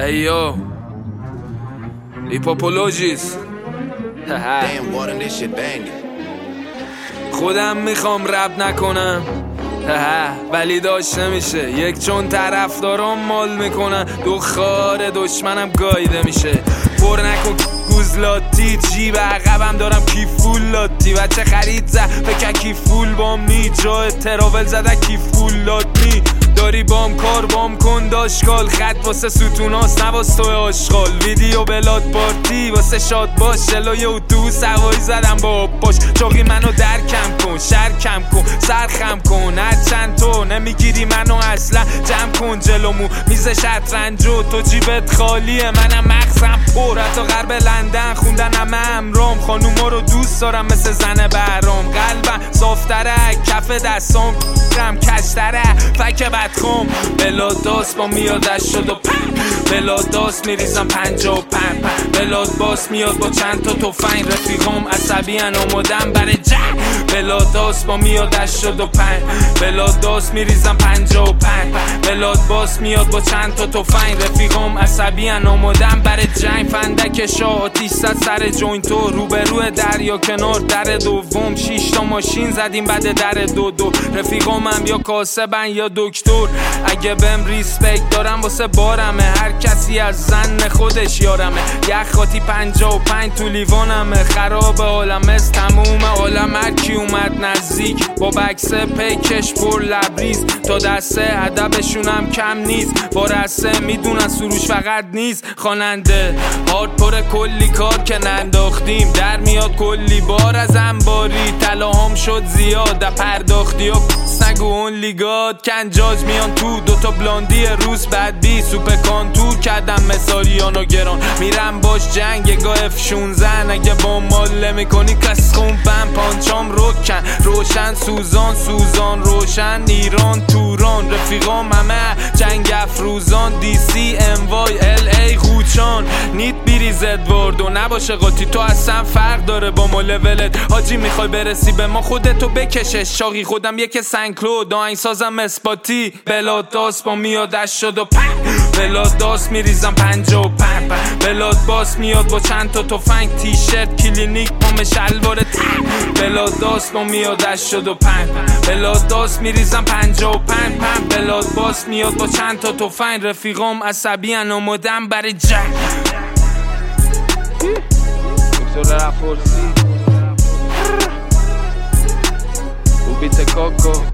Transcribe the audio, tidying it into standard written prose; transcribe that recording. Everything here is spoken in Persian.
Ayo, Hippopologis. Damn, water, this shit banging. خودم میخوام رپ نکنم ولی داشت نمیشه، یک چون طرفدارام مال میکنن، خار دشمنم گایده میشه. پر نکن گوزلاتی، جیب عقبم دارم کیفول لاتی. بچه خرید زد فکر کیفول بام نی، جای تراول زده کیفول لاتی. داری بام کار بام کن داشکال، خط واسه ستوناست نواس توی آشغال. ویدیو بلاد پارتی واسه شاد باش، جلوی اتوبوس هوایی زدم با باش. چاقی منو درکم کن، شرکم کن، سرخم کن، هر چند تو نمیگیری منو اصلا. جمع کن جلومو میز شطرنجو، تو جیبت خالیه منم مغزم پر. حتی غرب لندن خوندن همه امرام، خانوما رو دوست دارم مثل زن برام. قلبم صافتره کف دستام رم کشتره فک بدخوم. بلاداست با میادش شد و بلاداست میریزم 55. بلاد باس میاد با چند تا تفنگ، رفیقام عصبی ان آمادم برای جنگ. بلاداست با میادش شد و بلاداست میریزم 55. بلاد باس میاد با چند تا تفنگ، رفیقام عصبی ان آمادم برای جنگ. فندک شاه آتیش زد سر جوینتو، روبرو دریا کنار در دوم. 6 تا ماشین زدیم بعد در دو. رفیقامم یا کاسبن یا دکتر. اگه بهم ریسپکت دارم واسه بارمه، هر کسی از زن خودش یارمه. یخ خاطی 55 تو لیوانمه، خراب عالم تموم عالم. هر کی اومد نزدیک با بکس پیکش پر لبریز، تا دسته ادبشونم کم نیست. با رسه میدونن سروش فقط نیست خواننده. هارد پر کلی کار که ننداختیم، در میاد کلی بار از انباری. طلاهام شد زیاد پرداختی و نگو اون لیگاد. کنجاج میان تو دوتا بلاندی روز بعد بی سوپ کانتور کردم مثالیانو گران. میرم باش جنگ گاه F16، اگه با ماله میکنی کس خومبم. پانچام روکن روشن سوزان سوزان روشن. ایران توران رفیقام همه جنگ افروزان. DC MY LA خوچان نیت بیریز ادواردو. نباشه قاطی تو اصلا فرق داره با ما لولت. حاجی میخوای برسی به ما خودتو بکشش. شاقی خودم یک سنکلو داین سازم اسپاتی. بلاداست با میادش شد و بلاداست میریزم 55. بلاد باس میاد با چند تا تفنگ، تیشرت کلینیک پام شلوار تن. بلاداست با میادش شد و بلاداست میریزم 55. بلاد باس میاد با چند تا تفنگ، رفیقام عصبی ان آمادم برای جنگ. دکتر رپورسی او بیت کاکو